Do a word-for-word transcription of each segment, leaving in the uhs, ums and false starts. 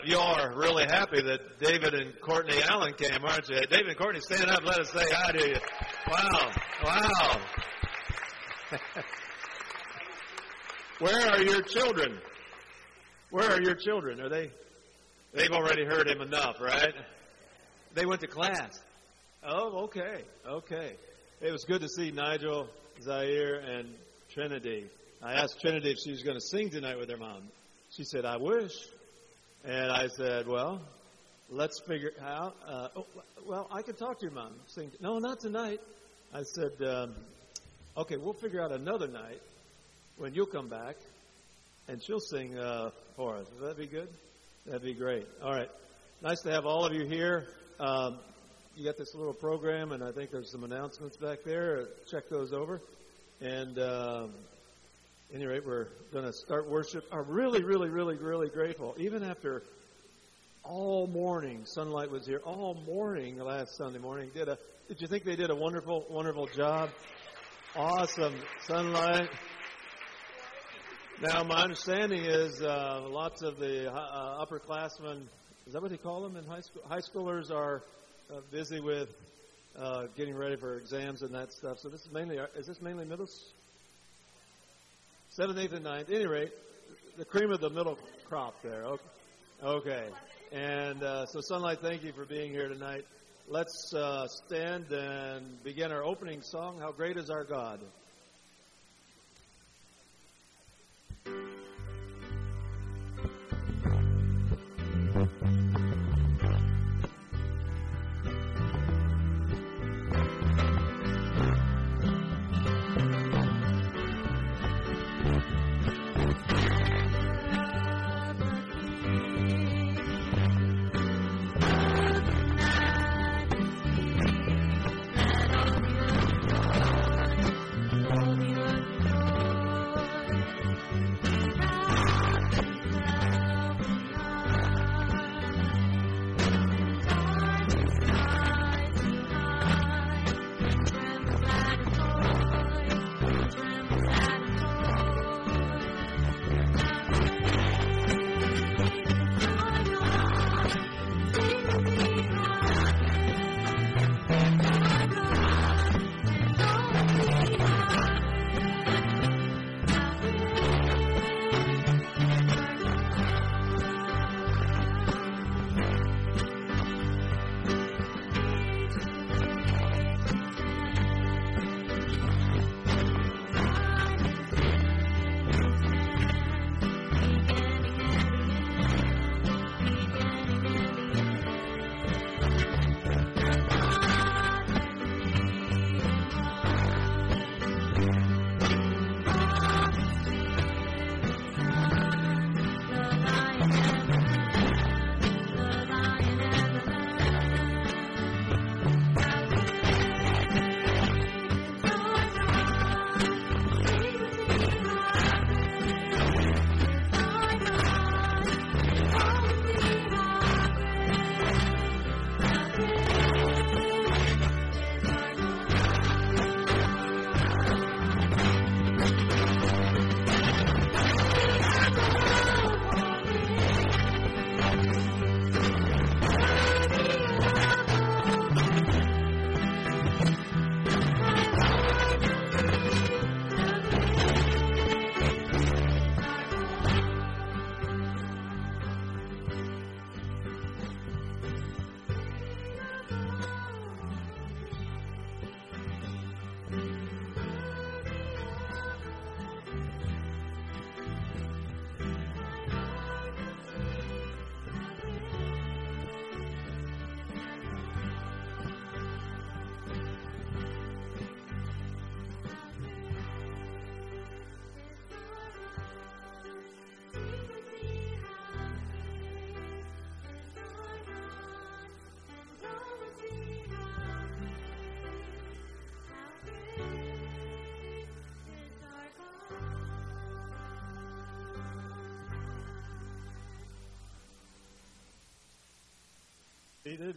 You all are really happy that David and Courtney Allen came, aren't you? David and Courtney, stand up and let us say hi to you. Wow. Wow. Where are your children? Where are your children? Are they? They've already heard him enough, right? They went to class. Oh, okay. Okay. It was good to see Nigel, Zaire, and Trinity. I asked Trinity if she was going to sing tonight with her mom. She said, I wish. And I said, well, let's figure out. Uh, oh, well, I can talk to your mom. Sing. No, not tonight. I said, um, okay, we'll figure out another night when you'll come back, and she'll sing uh, for us. Would that be good? That'd be great. All right. Nice to have all of you here. Um, you got this little program, and I think there's some announcements back there. Check those over. And um, at any rate, we're going to start worship. I'm really, really, really, really grateful. Even after all morning, Sunlight was here all morning last Sunday morning. Did a? Did you think they did a wonderful, wonderful job? Awesome, Sunlight. Now, my understanding is uh, lots of the uh, upperclassmen, is that what they call them in high school? High schoolers are uh, busy with uh, getting ready for exams and that stuff. So this is mainly, is this mainly middle? Seventh, eighth, and ninth. At any rate, the cream of the middle crop there. Okay. okay. And uh, so, Sunlight, thank you for being here tonight. Let's uh, stand and begin our opening song, How Great Is Our God. Seated,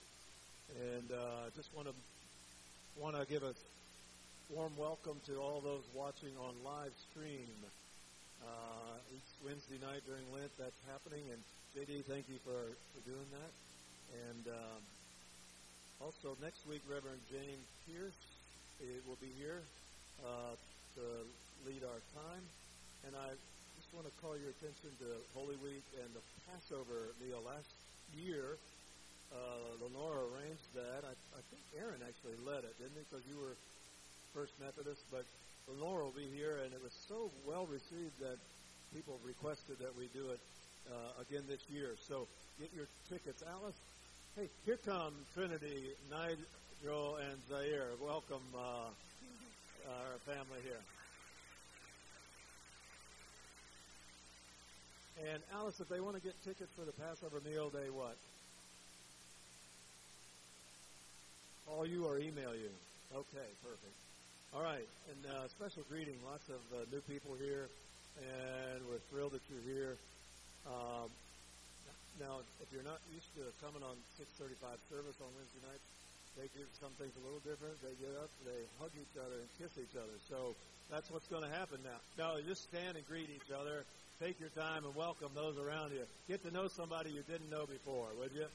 and uh, just want to want to give a warm welcome to all those watching on live stream. Uh, each Wednesday night during Lent, that's happening, and J D, thank you for, for doing that. And um, also next week, Reverend James Pierce it will be here uh, to lead our time. And I just want to call your attention to Holy Week and the Passover meal. Last year, uh, Lenora arranged that. I, I think Aaron actually led it, didn't he? Because you were First Methodist. But Lenora will be here, and it was so well received that people requested that we do it uh, again this year. So get your tickets. Alice, hey, here come Trinity, Nigel, and Zaire. Welcome uh, our family here. And Alice, if they want to get tickets for the Passover meal, they what? Call you or email you. Okay, perfect. All right, and uh, special greeting. Lots of uh, new people here, and we're thrilled that you're here. Um, now, if you're not used to coming on six thirty-five service on Wednesday nights, they do some things a little different. They get up, they hug each other, and kiss each other. So that's what's going to happen now. Now, just stand and greet each other. Take your time and welcome those around you. Get to know somebody you didn't know before, would you?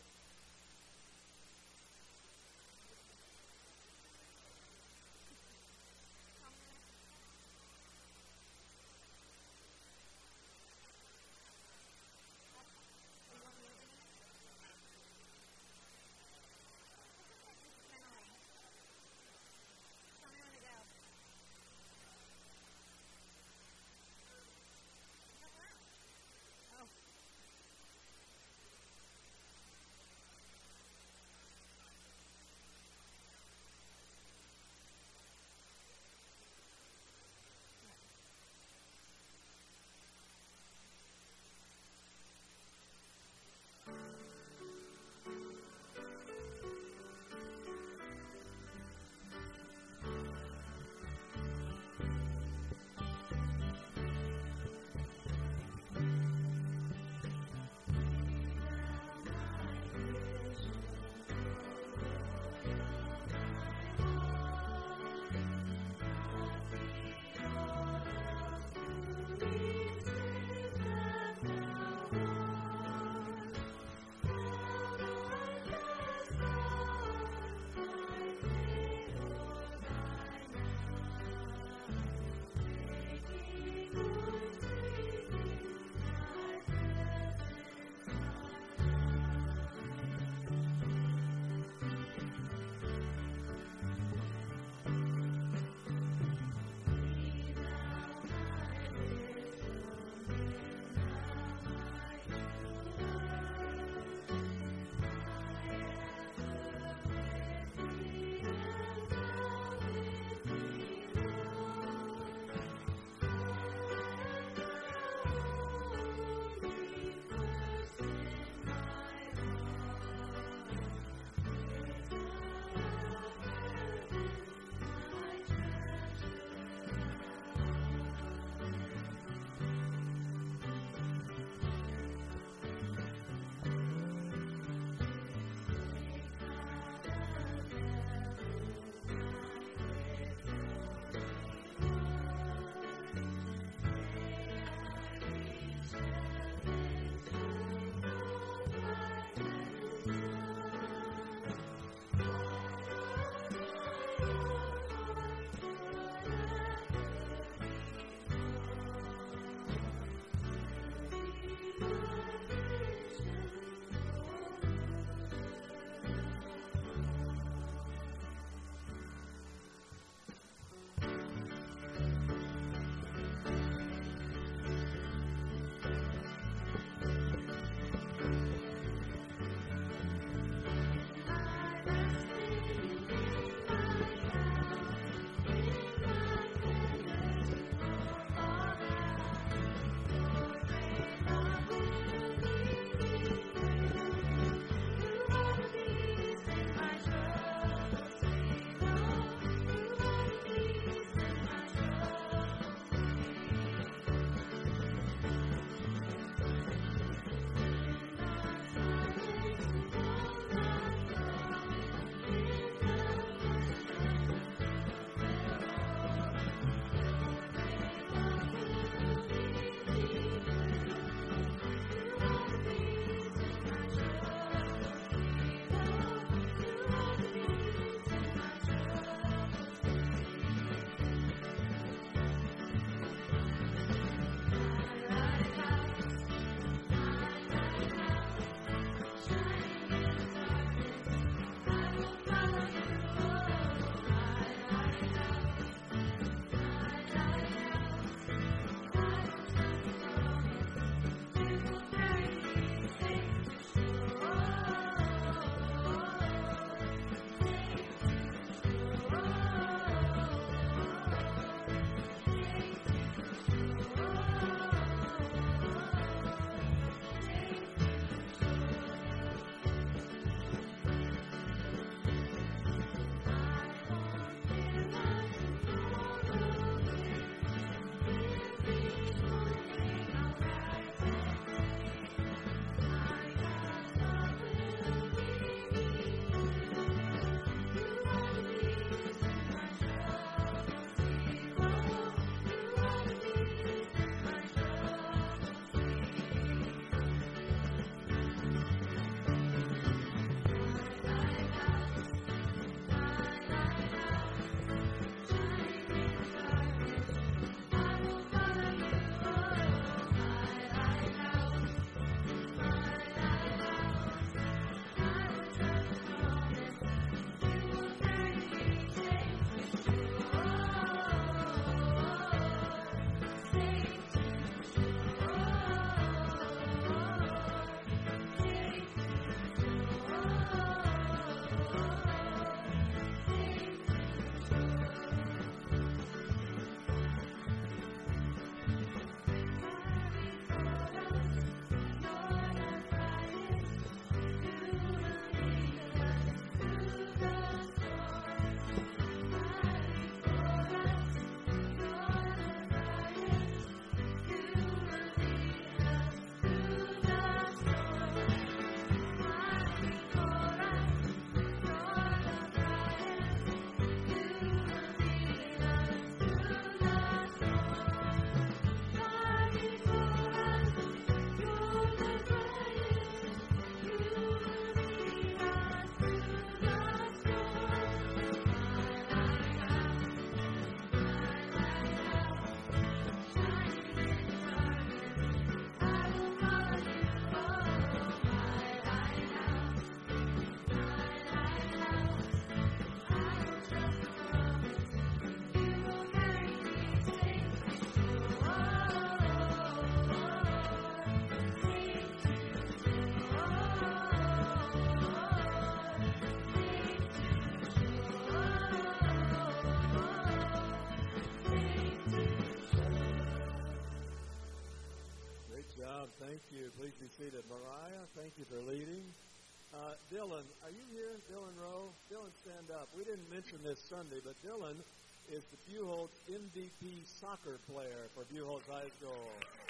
seated. Mariah, thank you for leading. Uh, Dylan, are you here? Dylan Rowe? Dylan, stand up. We didn't mention this Sunday, but Dylan is the Buchholz M V P soccer player for Buchholz High School.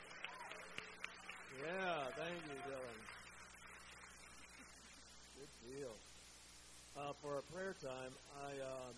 Yeah, thank you, Dylan. Good deal. Uh, for our prayer time, I um,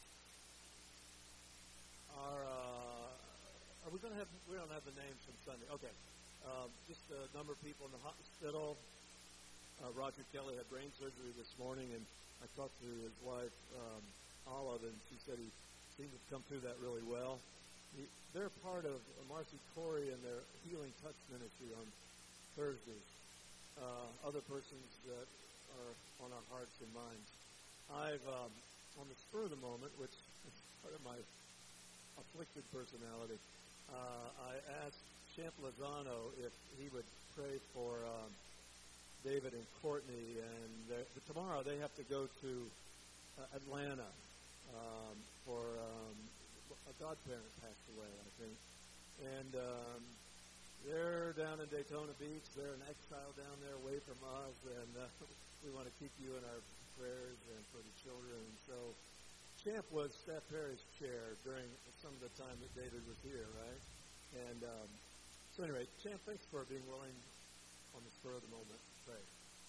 our uh, are we going to have? We don't have the names from Sunday. Okay, um, just a number of people in the hospital. Uh, Roger Kelly had brain surgery this morning, and I talked to his wife um, Olive, and she said he seemed to come through that really well. He, they're part of uh, Marcy Corey and their Healing Touch Ministry on Thursdays. Uh, other persons that are on our hearts and minds. I've, um, on the spur of the moment, which is part of my afflicted personality, uh, I asked Champ Lozano if he would pray for um, David and Courtney, and tomorrow they have to go to uh, Atlanta um, for um, a godparent passed away, I think. And um, they're down in Daytona Beach. They're in exile down there away from us, and uh, we want to keep you in our prayers and for the children. So Champ was Steph Perry's chair during some of the time that David was here, right? And um, so anyway, Champ, thanks for being willing on the spur of the moment to pray.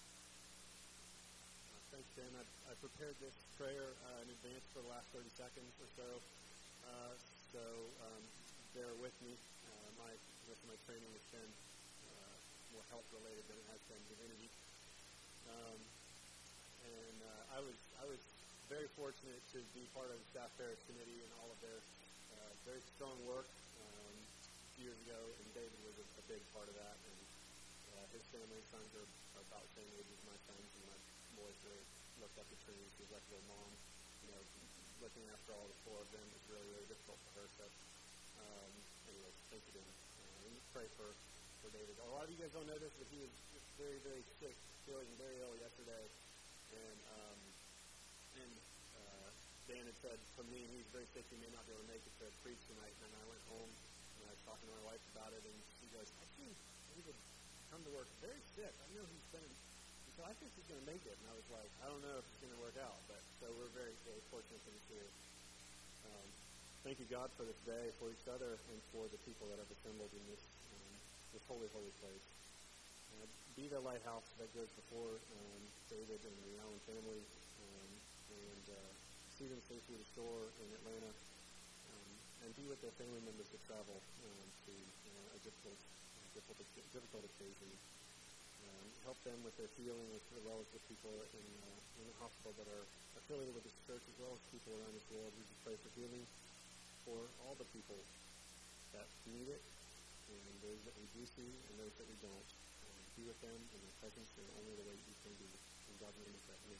Uh, thanks, Dan. I, I prepared this prayer uh, in advance for the last thirty seconds or so. Uh, so um, bear with me. Uh, my most of my training has been uh, more health related than it has been divinity. Um, and uh, I was I was very fortunate to be part of the Staff Affairs Committee and all of their uh, very strong work um, years ago, and David was a, a big part of that. And uh, his family, sons are, are about the same age as my sons, and my boys really looked up to Trinity. She was like their mom. You know, looking after all the four of them was really, really difficult for her. So, um, anyway, thank you, Dan. Uh, and pray for, for David. A lot of you guys don't know this, but he was very, very sick, feeling very ill yesterday. And um, and uh, Dan had said for me, he was very sick, he may not be able to make it to preach tonight. And I went home, and I was talking to my wife about it, and she goes, I think David come to work very sick. I know he's been, so I think he's going to make it. And I was like, I don't know if it's going to work out. But so we're very, very fortunate that he's here. Um, thank you, God, for this day, for each other, and for the people that have assembled in this, um, this holy, holy place. Uh, be the lighthouse that goes before um, David and the Allen family, um, and uh, see them safely to shore in Atlanta, um, and be with their family members that travel um, to uh, a difficult, difficult, difficult occasion. Um, help them with their healing, as well as the people in, uh, in the hospital that are affiliated with this church, as well as people around this world. We just pray for healing for all the people that need it, and those that we do see, and those that we don't. Be with them in your presence in only the way you can be. In God's name, we pray.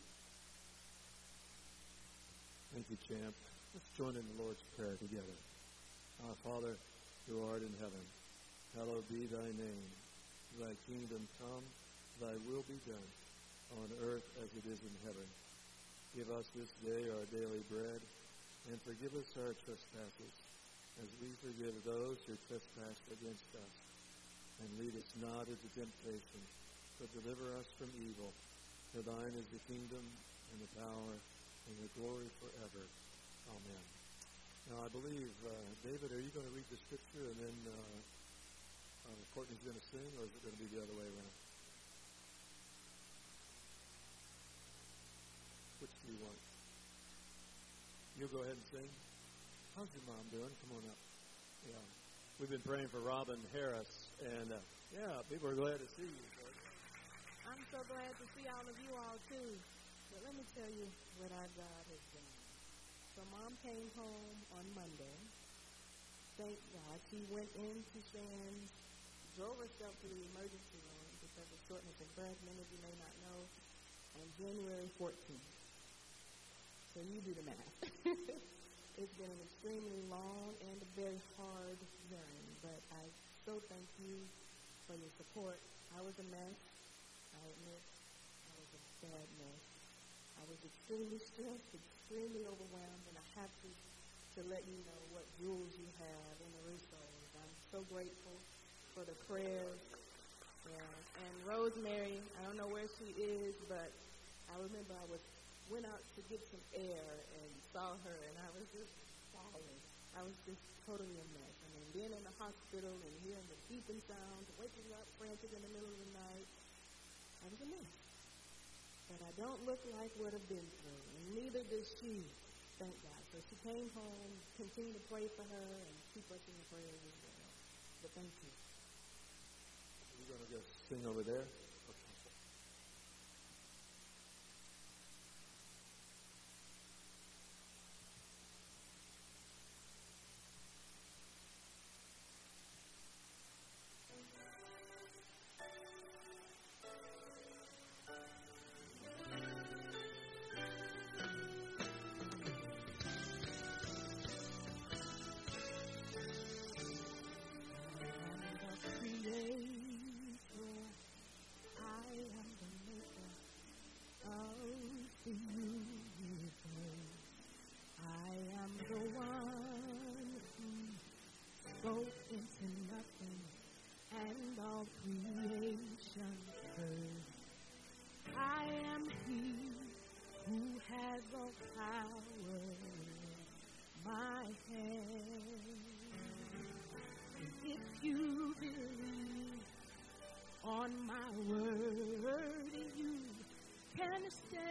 Thank you, Champ. Let's join in the Lord's Prayer together. Our Father, who art in heaven, hallowed be thy name. Thy kingdom come, thy will be done, on earth as it is in heaven. Give us this day our daily bread, and forgive us our trespasses, as we forgive those who trespass against us. And lead us not into temptation, but deliver us from evil. For thine is the kingdom, and the power, and the glory forever. Amen. Now, I believe, uh, David, are you going to read the scripture, and then uh, uh, Courtney's going to sing, or is it going to be the other way around? Which do you want? You'll go ahead and sing? How's your mom doing? Come on up. Yeah. We've been praying for Robin Harris, and uh, yeah, people are glad to see you. I'm so glad to see all of you all, too. But let me tell you what our God has done. So Mom came home on Monday. Thank God. She went into Shan, drove herself to the emergency room because of shortness of breath. Many of you may not know. On January fourteenth. So you do the math. It's been an extremely long and a very hard journey, but I so thank you for your support. I was a mess. I admit I was a bad mess. I was extremely stressed, extremely overwhelmed, and I have to, to let you know what jewels you have in the resources. I'm so grateful for the prayers Yeah, and Rosemary, I don't know where she is, but I remember I was went out to get some air and saw her, and I was just falling. I was just totally a mess. I mean, being in the hospital and hearing the beeping sounds, waking up frantic in the middle of the night, I was a mess. But I don't look like what I've been through, and neither does she, thank God. So she came home, continue to pray for her, and keep us in your prayers as well. But thank you. We're going to go sing over there. Into nothing, and all creation heard. I am He who has all power in my hand. And if you believe on my word, you can stand.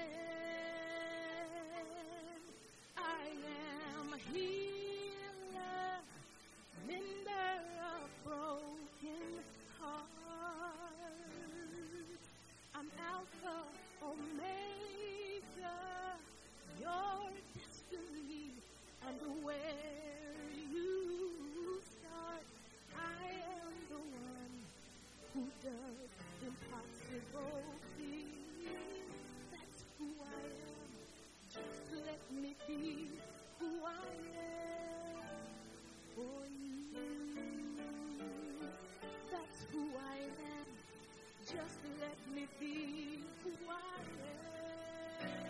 I am healer, mender of broken hearts. I'm Alpha, Omega, your destiny, and where you start. I am the one who does impossible things. That's who I am. Just let me be who I am for you. That's who I am. Just let me be who I am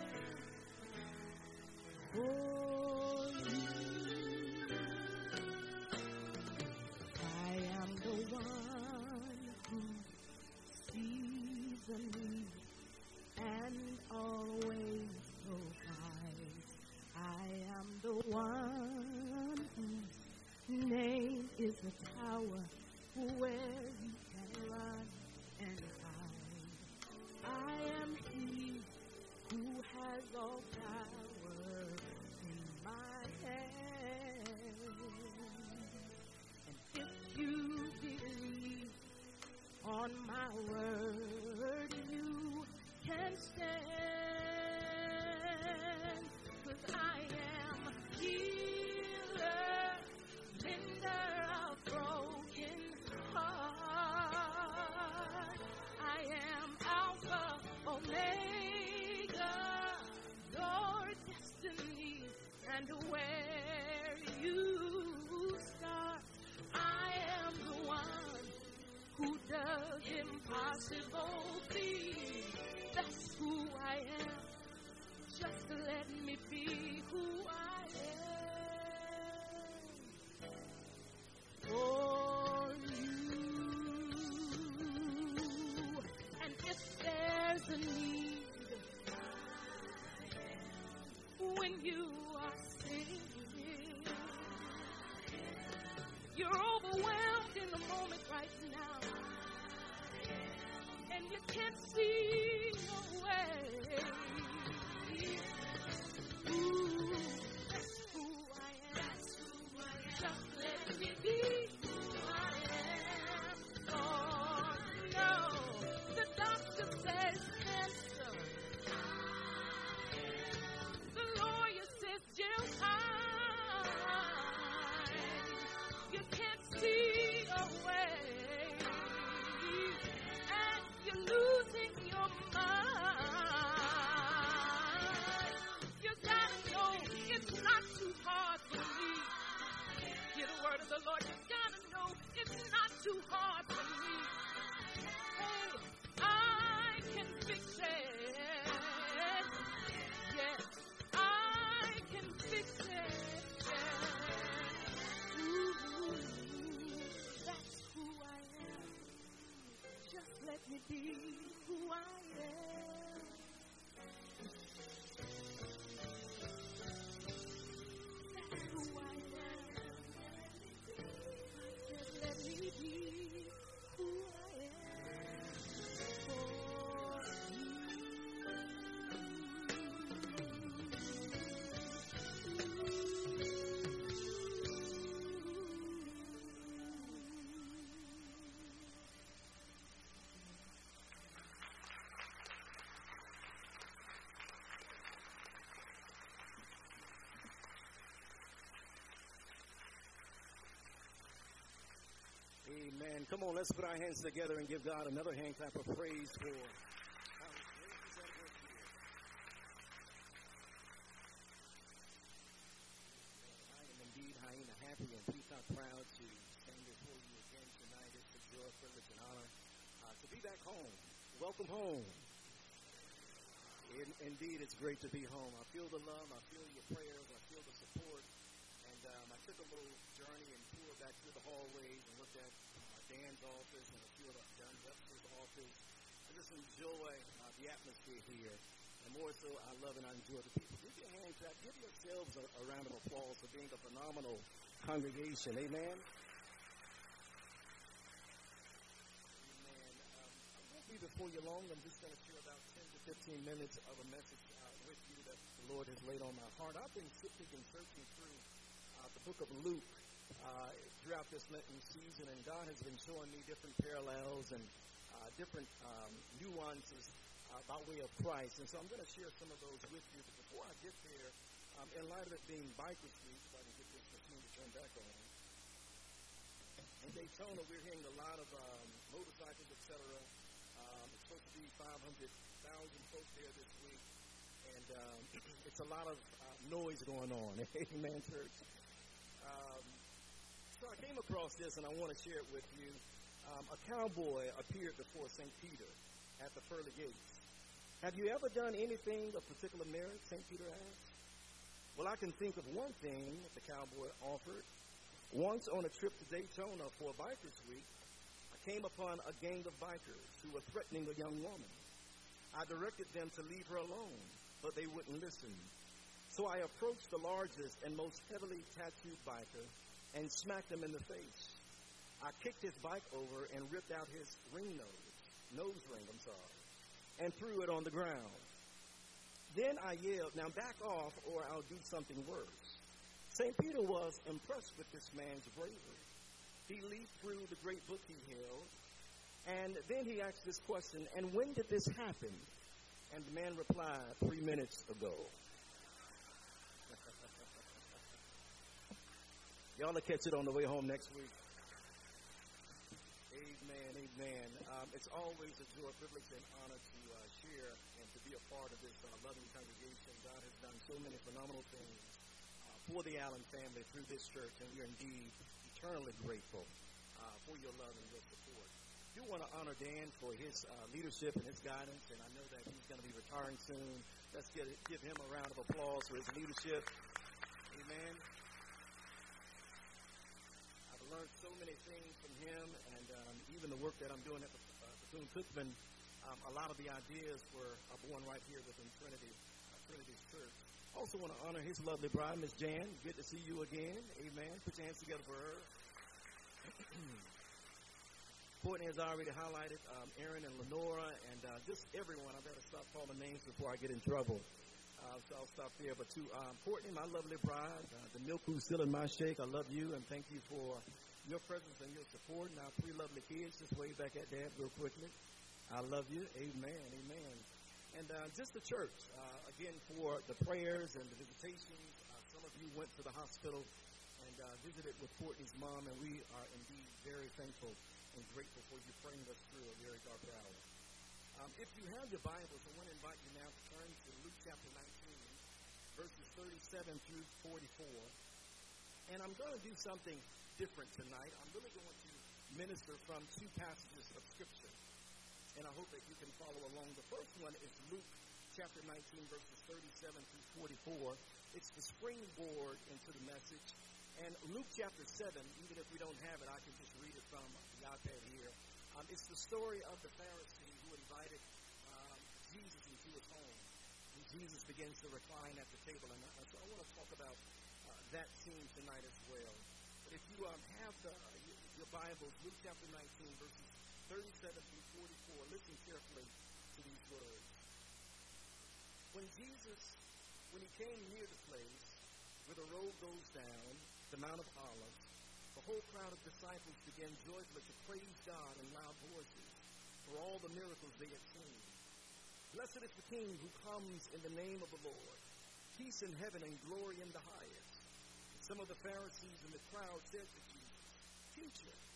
for you. I am the one who sees the need and always provides. I am the one whose name is a tower where you can run and hide. I am He who has all power in my hand. And if you believe on my word, you can stand. 'Cause I am healer, mender of broken heart. I am Alpha, Omega, your destiny, and where you start. I am the one who does impossible things. That's who I am. Just let me be who I am for you. And if there's a need when you are singing, you're overwhelmed in the moment right now, and you can't see your way. Ooh, that's who I am. Just let me be who I am. Oh, no. The doctor says cancer. The lawyer says jail time. You can't see a way, and you're losing your Amen. Come on, let's put our hands together and give God another hand clap of praise for how great is that work here. I am indeed hyena happy and peacock proud to stand before you again tonight. It's a joy, privilege, and honor uh, to be back home. Welcome home. In, indeed, it's great to be home. I feel the love. I feel your prayers. I feel the support. And um, I took a little journey and toured back through the hallways and looked at uh, Dan's office and a few of the John Webster's office. I just enjoy uh, the atmosphere here. And more so, I love and I enjoy the people. Give your hands clap. Give yourselves a, a round of applause for being a phenomenal congregation. Amen. Amen. Um, I won't be before you long. I'm just going to share about ten to fifteen minutes of a message uh, with you that the Lord has laid on my heart. I've been sifting and searching through Uh, the book of Luke uh, throughout this Lenten season, and God has been showing me different parallels and uh, different um, nuances uh, by way of Christ. And so I'm going to share some of those with you. But before I get there, um, in light of it being Bikers Week, if I can get this machine to turn back on, in Daytona we're hearing a lot of um, motorcycles, et cetera. Um, it's supposed to be five hundred thousand folks there this week, and um, it's a lot of uh, noise going on. Amen, church. Um, so I came across this, and I want to share it with you. Um, a cowboy appeared before Saint Peter at the pearly gates. Have you ever done anything of particular merit? Saint Peter asked. Well, I can think of one thing that the cowboy offered. Once on a trip to Daytona for a Bikers Week, I came upon a gang of bikers who were threatening a young woman. I directed them to leave her alone, but they wouldn't listen. So I approached the largest and most heavily tattooed biker and smacked him in the face. I kicked his bike over and ripped out his ring nose, nose ring, I'm sorry, and threw it on the ground. Then I yelled, now back off or I'll do something worse. Saint Peter was impressed with this man's bravery. He leaped through the great book he held, and then he asked this question, and when did this happen? And the man replied, three minutes ago. Y'all will catch it on the way home next week. Amen, amen. Um, it's always a joy, privilege, and honor to uh, share and to be a part of this uh, loving congregation. God has done so many phenomenal things uh, for the Allen family through this church, and we are indeed eternally grateful uh, for your love and your support. I do want to honor Dan for his uh, leadership and his guidance, and I know that he's going to be retiring soon. Let's get, give him a round of applause for his leadership. Amen. Learned so many things from him, and um, even the work that I'm doing at the uh, Bethune-Cookman, um, a lot of the ideas were uh, born right here within Trinity, uh, Trinity's church. Also want to honor his lovely bride, Miss Jan. Good to see you again. Amen. Put your hands together for her. Courtney has already highlighted um, Aaron and Lenora, and uh, just everyone. I better stop calling names before I get in trouble. Uh, so I'll stop there. But to um, Courtney, my lovely bride, uh, the milk who's still in my shake, I love you, and thank you for your presence and your support. Now, three lovely kids, just wave back at Dad real quickly. I love you. Amen. Amen. And uh, just the church, uh, again, for the prayers and the visitations. Uh, some of you went to the hospital and uh, visited with Courtney's mom, and we are indeed very thankful and grateful for you praying us through a very dark hour. Um, if you have your Bibles, I want to invite you now to turn to Luke chapter nineteen, verses thirty-seven through forty-four. And I'm going to do something different tonight. I'm really going to minister from two passages of Scripture, and I hope that you can follow along. The first one is Luke chapter nineteen, verses thirty-seven through forty-four. It's the springboard into the message. And Luke chapter seven, even if we don't have it, I can just read it from the iPad here. Um, it's the story of the Pharisee who invited um, Jesus into his home. And Jesus begins to recline at the table. And uh, so I want to talk about uh, that scene tonight as well. But if you um, have the, uh, your Bibles, Luke chapter nineteen, verses thirty-seven through forty-four, listen carefully to these words. When Jesus, when he came near the place where the road goes down, the Mount of Olives, the whole crowd of disciples began joyfully to praise God in loud voices for all the miracles they had seen. Blessed is the King who comes in the name of the Lord. Peace in heaven and glory in the highest. And some of the Pharisees in the crowd said to Jesus, Teacher,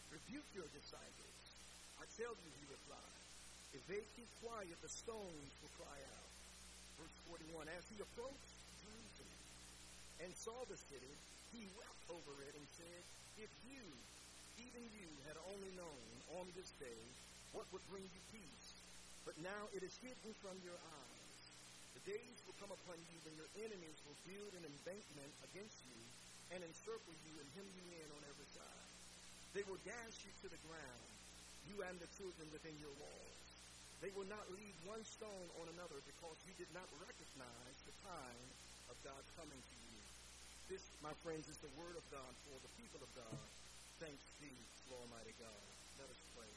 Rebuke your disciples. I tell you, he replied, if they keep quiet, the stones will cry out. Verse forty-one, as he approached Jerusalem and saw the city, he wept over it and said, if you, even you, had only known on this day what would bring you peace, but now it is hidden from your eyes. The days will come upon you when your enemies will build an embankment against you and encircle you and hem you in on every side. They will dash you to the ground, you and the children within your walls. They will not leave one stone on another because you did not recognize the time of God coming to you. This, my friends, is the word of God for the people of God. Thanks be to Almighty God. Let us pray.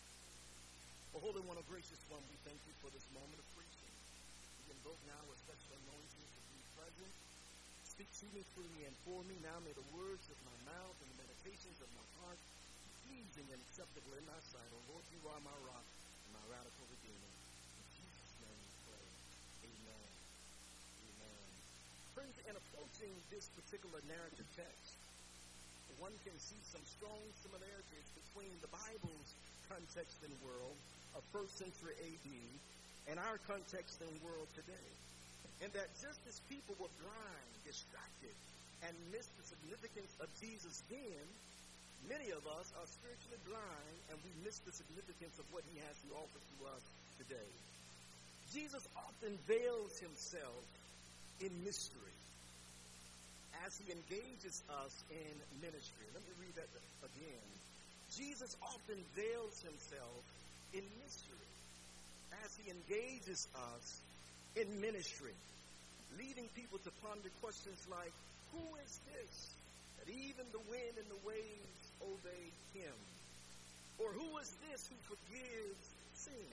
O Holy One, O Gracious One, we thank you for this moment of preaching. We invoke now a special anointing to be present. Speak to me, through me, and for me. Now may the words of my mouth and the meditations of my heart be pleasing and acceptable in thy sight. O Lord, you are my rock and my radical redeemer. In Jesus' name we pray. Amen. Amen. Friends, in approaching this particular narrative text, one can see some strong similarities between the Bible's context and world of first century A D and our context and world today. And that just as people were blind, distracted, and missed the significance of Jesus then, many of us are spiritually blind and we miss the significance of what he has to offer to us today. Jesus often veils himself in mystery as he engages us in ministry. Let me read that again. Jesus often veils himself in mystery as he engages us in ministry, leading people to ponder questions like, who is this that even the wind and the waves obey him? Or who is this who forgives sin?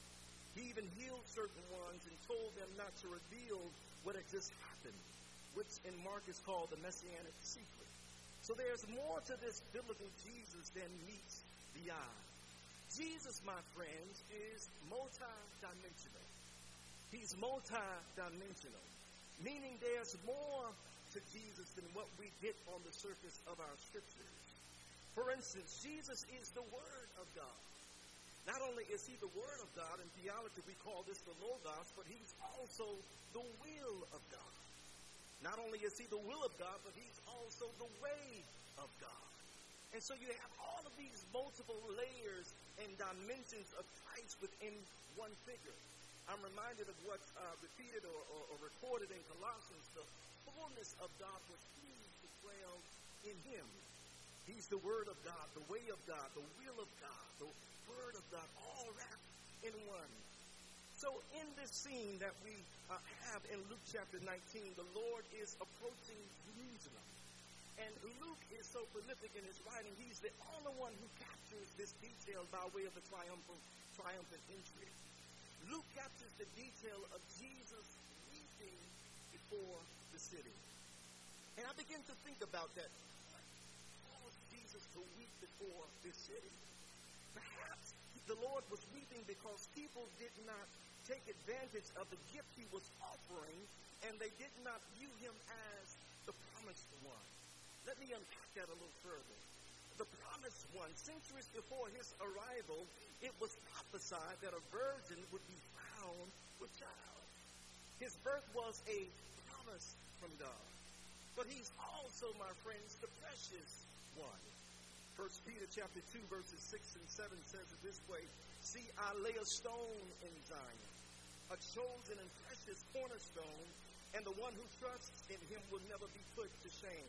He even healed certain ones and told them not to reveal what had just happened, which in Mark is called the Messianic secret. So there's more to this biblical Jesus than meets the eye. Jesus, my friends, is multi-dimensional. He's multi-dimensional, meaning there's more to Jesus than what we get on the surface of our scriptures. For instance, Jesus is the Word of God. Not only is he the Word of God, in theology we call this the Logos, but he's also the will of God. Not only is he the will of God, but he's also the way of God. And so you have all of these multiple layers and dimensions of Christ within one figure. I'm reminded of what's uh, repeated or, or, or recorded in Colossians. The fullness of God was pleased to dwell in him. He's the Word of God, the way of God, the will of God, the Word of God, all wrapped in one. So in this scene that we uh, have in Luke chapter nineteen, the Lord is approaching Jerusalem. And Luke is so prolific in his writing, he's the only one who captures this detail by way of the triumphant, triumphant entry. Luke captures the detail of Jesus weeping before the city. And I begin to think about that. What caused Jesus to weep before this city? Perhaps the Lord was weeping because people did not take advantage of the gift he was offering, and they did not view him as the promised one. Let me unpack that a little further. The promised one, centuries before his arrival, it was prophesied that a virgin would be found with child. His birth was a promise from God. But he's also, my friends, the precious one. First Peter chapter two, verses six and seven says it this way, see, I lay a stone in Zion, a chosen and precious cornerstone, and the one who trusts in him will never be put to shame.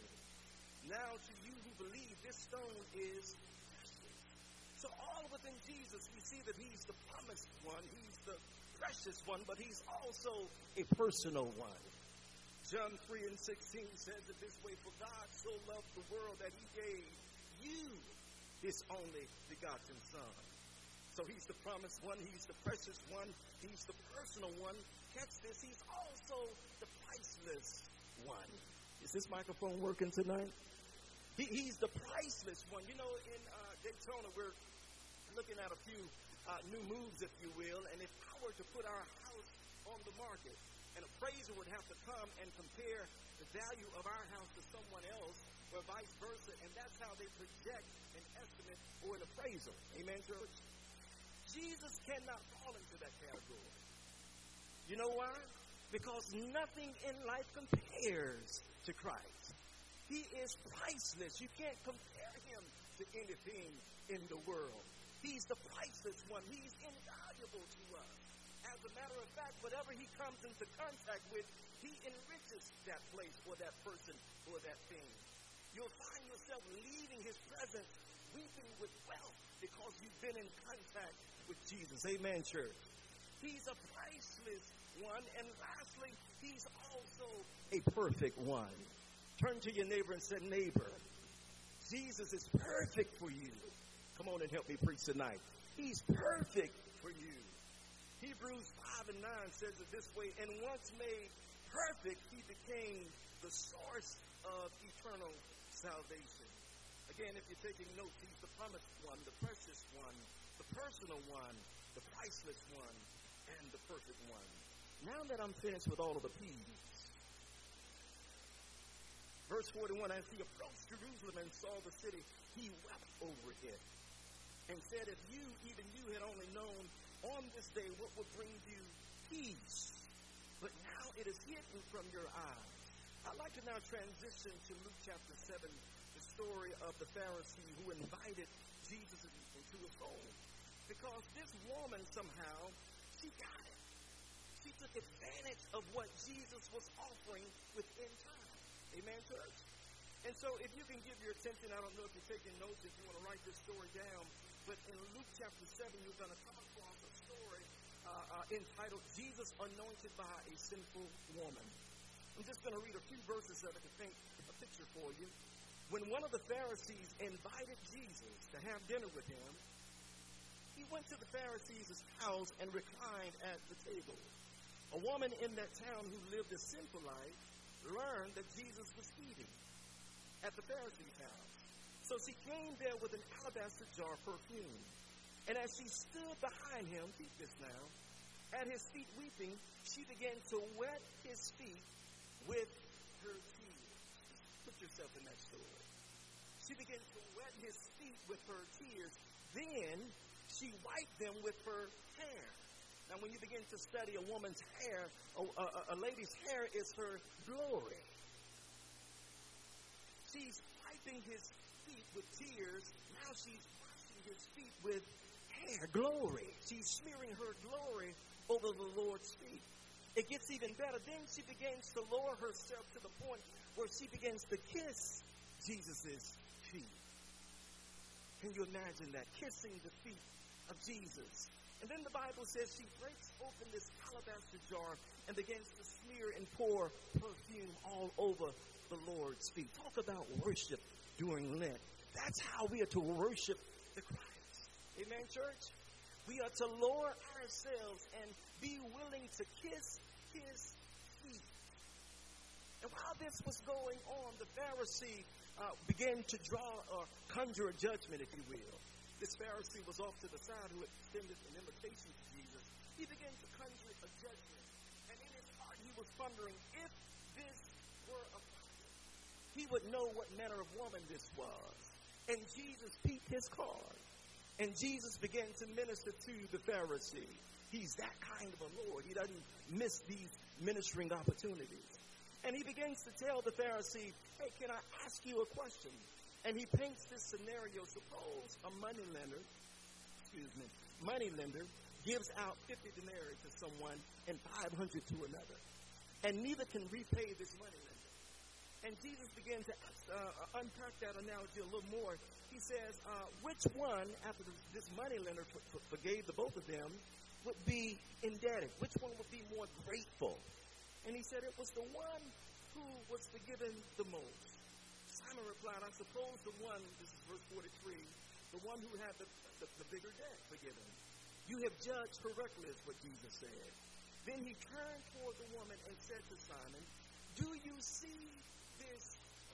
Now to you who believe, this stone is precious. So all within Jesus, we see that he's the promised one, he's the precious one, but he's also a personal one. John three and sixteen says it this way, for God so loved the world that he gave you his only begotten Son. So he's the promised one, he's the precious one, he's the personal one. Catch this, he's also the priceless one. Is this microphone working tonight? He, he's the priceless one. You know, in uh, Daytona, we're looking at a few uh, new moves, if you will, and if I were to put our house on the market, an appraiser would have to come and compare the value of our house to someone else or vice versa, and that's how they project an estimate or an appraisal. Amen, church? Jesus cannot fall into that category. You know why? Because nothing in life compares to Christ. He is priceless. You can't compare him to anything in the world. He's the priceless one. He's invaluable to us. As a matter of fact, whatever he comes into contact with, he enriches that place or that person or that thing. You'll find yourself leaving his presence weeping with wealth because you've been in contact with Jesus. Amen, church. He's a priceless one. And lastly, he's also a perfect one. Turn to your neighbor and say, neighbor, Jesus is perfect for you. Come on and help me preach tonight. He's perfect for you. Hebrews five and nine says it this way, and once made perfect, he became the source of eternal salvation. Again, if you're taking notes, he's the promised one, the precious one, the personal one, the priceless one, and the perfect one. Now that I'm finished with all of the P's, verse forty-one, as he approached Jerusalem and saw the city, he wept over it and said, if you, even you, had only known on this day what would bring you peace, but now it is hidden from your eyes. I'd like to now transition to Luke chapter seven, the story of the Pharisee who invited Jesus into his home. Because this woman somehow, she got it. She took advantage of what Jesus was offering within time. Amen, church? And so if you can give your attention, I don't know if you're taking notes, if you want to write this story down, but in Luke chapter seven, you're going to come across a story uh, uh, entitled, Jesus Anointed by a Sinful Woman. I'm just going to read a few verses of it to paint a picture for you. When one of the Pharisees invited Jesus to have dinner with him, he went to the Pharisees' house and reclined at the table. A woman in that town who lived a sinful life learned that Jesus was eating at the Pharisees' house. So she came there with an alabaster jar of perfume. And as she stood behind him, keep this now, at his feet weeping, she began to wet his feet with her tears. Put yourself in that story. She began to wet his feet with her tears. Then she wiped them with her hair. Now, when you begin to study a woman's hair, a, a, a lady's hair is her glory. She's wiping his feet with tears. Now she's washing his feet with hair, glory. She's smearing her glory over the Lord's feet. It gets even better. Then she begins to lower herself to the point where she begins to kiss Jesus' feet. Can you imagine that? Kissing the feet of Jesus. And then the Bible says she breaks open this alabaster jar and begins to smear and pour perfume all over the Lord's feet. Talk about worship during Lent. That's how we are to worship the Christ. Amen, church? We are to lower ourselves and be willing to kiss his feet. And while this was going on, the Pharisee uh, began to draw or conjure a judgment, if you will. This Pharisee was off to the side who extended an invitation to Jesus. He began to conjure a judgment. And in his heart, he was wondering if this were a prophet, he would know what manner of woman this was. And Jesus peeped his card. And Jesus began to minister to the Pharisee. He's that kind of a Lord. He doesn't miss these ministering opportunities. And he begins to tell the Pharisee, hey, can I ask you a question? And he paints this scenario. Suppose a moneylender, excuse me, moneylender gives out fifty denarii to someone and five hundred to another. And neither can repay this moneylender. And Jesus began to uh, unpack that analogy a little more. He says, uh, which one, after this moneylender forgave the both of them, would be indebted? Which one would be more grateful? And he said it was the one who was forgiven the most. Simon replied, I suppose the one, this is verse forty-three, the one who had the, the, the bigger debt forgiven. You have judged correctly, is what Jesus said. Then he turned toward the woman and said to Simon, do you see this?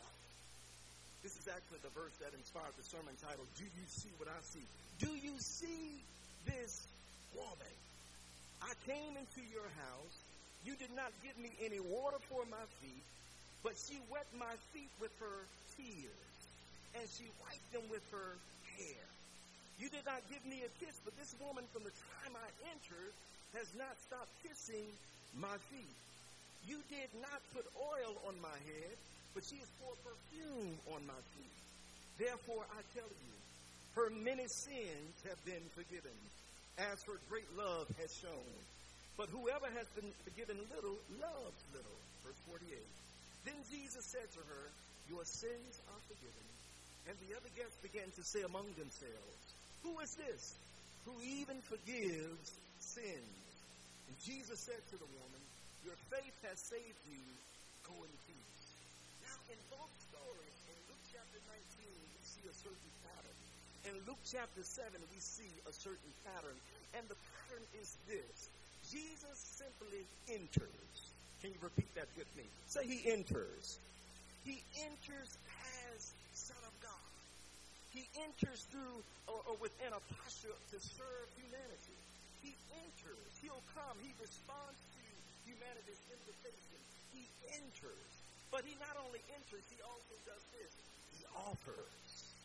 This is actually the verse that inspired the sermon title, Do You See What I See? Do you see this woman? I came into your house. You did not give me any water for my feet, but she wet my feet with her tears, and she wiped them with her hair. You did not give me a kiss, but this woman from the time I entered has not stopped kissing my feet. You did not put oil on my head, but she has poured perfume on my feet. Therefore, I tell you, her many sins have been forgiven, as her great love has shown. But whoever has been forgiven little loves little. Verse forty-eight. Then Jesus said to her, your sins are forgiven. And the other guests began to say among themselves, who is this who even forgives sins? And Jesus said to the woman, your faith has saved you. Go in peace. Now, in both stories, in Luke chapter nineteen, we see a certain pattern. In Luke chapter seven, we see a certain pattern. And the pattern is this. Jesus simply enters. Can you repeat that with me? Say he enters. He enters as Son of God. He enters through or, or within a posture to serve humanity. He enters. He'll come. He responds to humanity's invitation. He enters. But he not only enters, he also does this. He offers.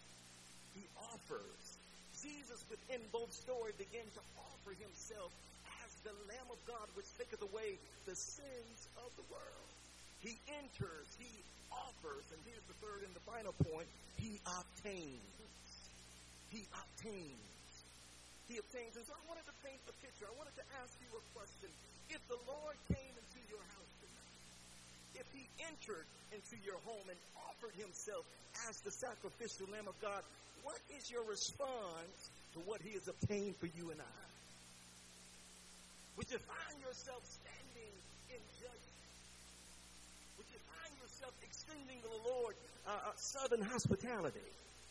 He offers. Jesus, within both stories, began to offer himself as the Lamb of God, which taketh away the sins of the world. He enters. He offers. And here's the third and the final point. He obtains. He obtains. He obtains. And so I wanted to paint the picture. I wanted to ask you a question. If the Lord came into your house tonight, if he entered into your home and offered himself as the sacrificial Lamb of God, what is your response to what he has obtained for you and I? Would you find yourself standing in judgment? Would you find yourself extending to the Lord uh, uh, southern hospitality?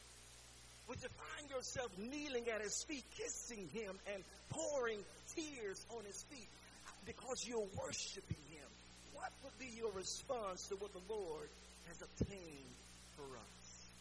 Would you find yourself kneeling at his feet, kissing him and pouring tears on his feet because you're worshiping him? What would be your response to what the Lord has obtained for us?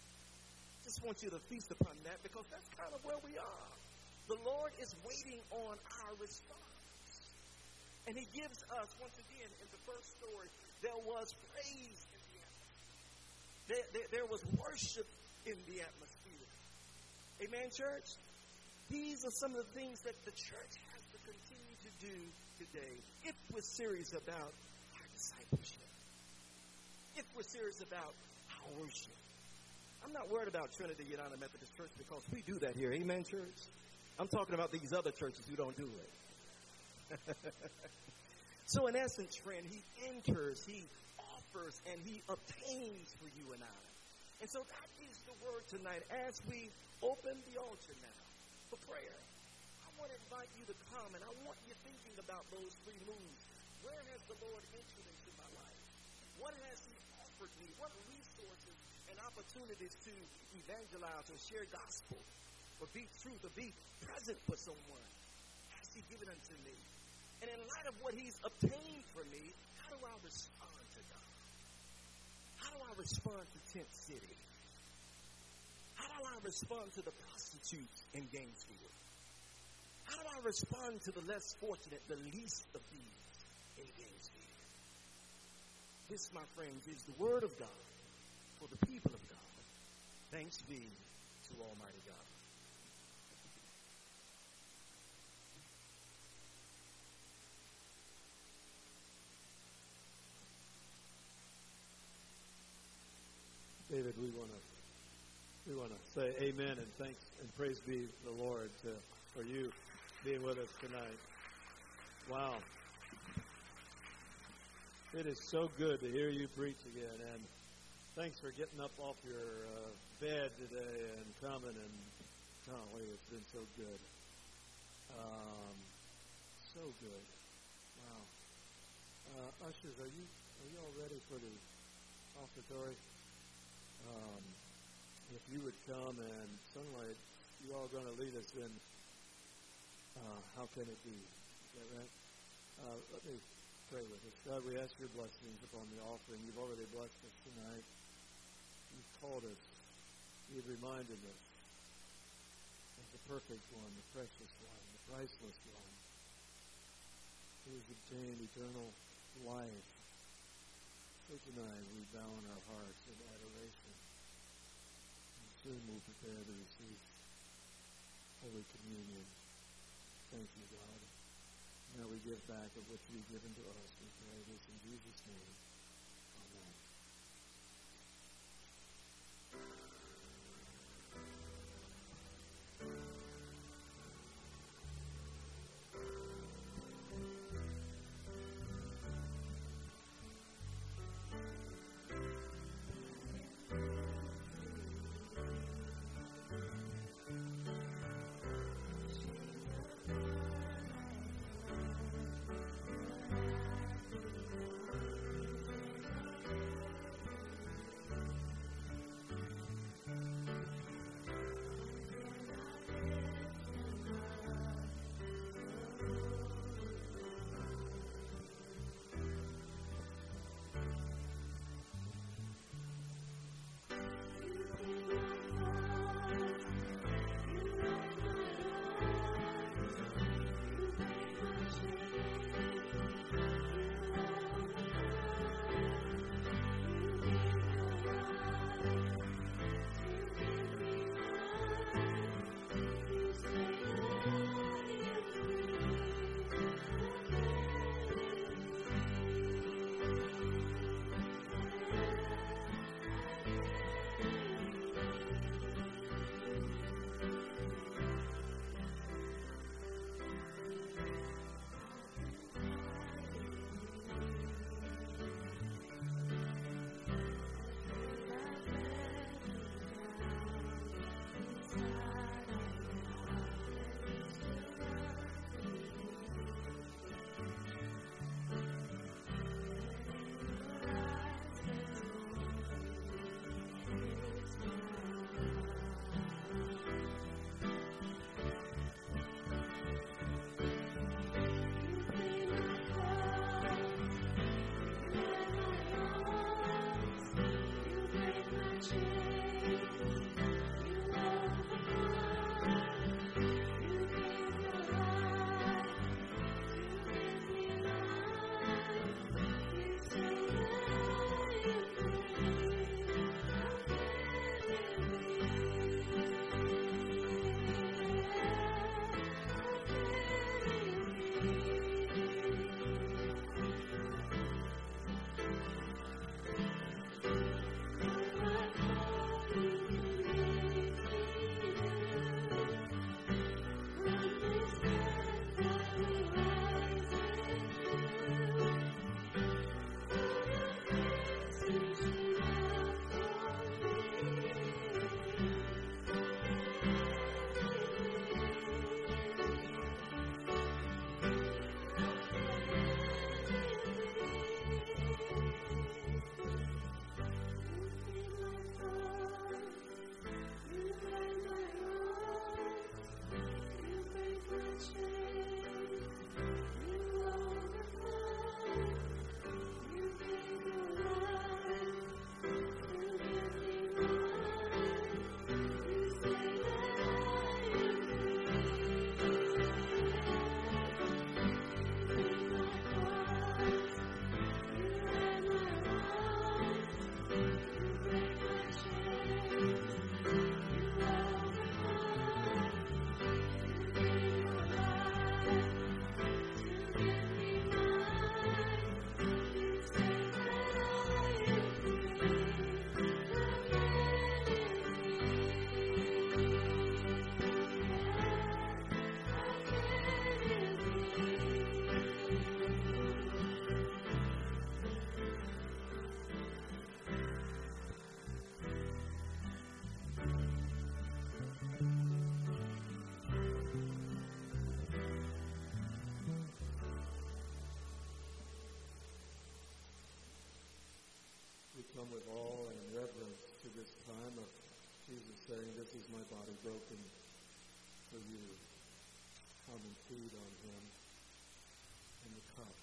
Just want you to feast upon that because that's kind of where we are. The Lord is waiting on our response. And he gives us, once again, in the first story, there was praise in the atmosphere. There, there, there was worship in the atmosphere. Amen, church? These are some of the things that the church has to continue to do today if we're serious about our discipleship. If we're serious about our worship. I'm not worried about Trinity United Methodist Church because we do that here. Amen, church? I'm talking about these other churches who don't do it. So in essence, friend, he enters, he offers, and he obtains for you and I. And so that is the word tonight as we open the altar now for prayer. I want to invite you to come, and I want you thinking about those three moves. Where has the Lord entered into my life? What has he offered me? What resources and opportunities to evangelize or share gospel or be truth or be present for someone has he given unto me? And in light of what he's obtained for me, how do I respond to God? How do I respond to Tent City? How do I respond to the prostitutes in Gainesville? How do I respond to the less fortunate, the least of these in Gainesville? This, my friends, is the word of God for the people of God. Thanks be to Almighty God. David, we want to we want to say amen and thanks and praise be the Lord to, for you being with us tonight. Wow. It is so good to hear you preach again, and thanks for getting up off your uh, bed today and coming, and golly, it's been so good. Um, so good. Wow. Uh, ushers, are you are you all ready for the offertory? Um, if you would come, and Sunlight, you all going to lead us in uh, How Can It Be? Is that right? Uh, let me pray with us. God, we ask your blessings upon the offering. You've already blessed us tonight. You've called us. You've reminded us of the perfect one, the precious one, the priceless one, who has obtained eternal life So tonight we bow in our hearts in adoration. And soon we'll prepare to receive Holy Communion. Thank you, God. Now we give back of what you've given to us. We pray this in Jesus' name. Amen. Come with awe and reverence to this time of Jesus saying, "This is my body broken for you. Come and feed on him." And the cup.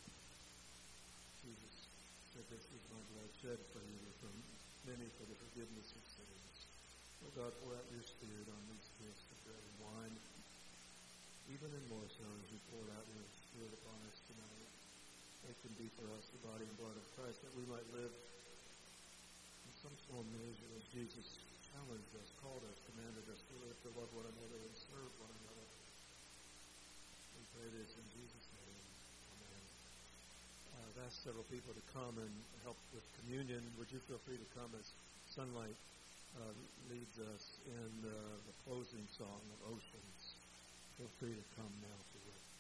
Jesus said, "This is my blood shed for you from many for the forgiveness of sins." Oh God, pour out your Spirit on these gifts of bread and wine, even in more so as you poured out your Spirit upon us tonight. it can be for us, the body and blood of Christ, that we might live in some small measure as Jesus challenged us, called us, commanded us to live, to love one another and serve one another. We pray this in Jesus' name. Amen. Uh, I've asked several people to come and help with communion. Would you feel free to come as Sunlight uh, leads us in uh, the closing song of Oceans. Feel free to come now if you will.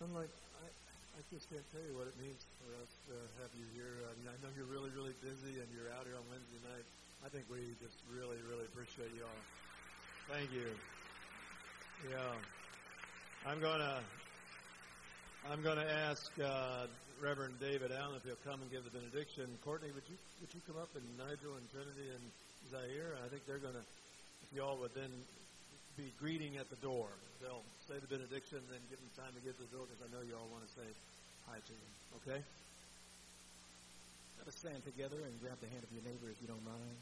I'm like, I, I just can't tell you what it means for us to have you here. I mean, I know you're really, really busy, and you're out here on Wednesday night. I think we just really, really appreciate you all. Thank you. Yeah. I'm gonna, I'm gonna ask uh, Reverend David Allen if he'll come and give the benediction. Courtney, would you would you come up, and Nigel and Trinity and Zaire? I think they're gonna, if y'all would then be greeting at the door. They'll say the benediction, then give them time to get to the door, because I know you all want to say hi to them. Okay? Let us stand together and grab the hand of your neighbor if you don't mind.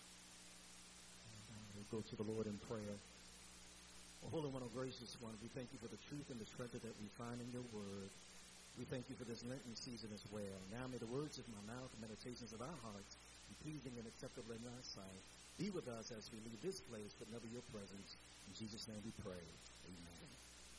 And we'll go to the Lord in prayer. Oh, Holy One, oh gracious One, we thank you for the truth and the treasure that we find in your word. We thank you for this Lenten season as well. Now may the words of my mouth and meditations of our hearts be pleasing and acceptable in thy sight. Be with us as we leave this place, but never your presence. In Jesus' name we pray. Amen.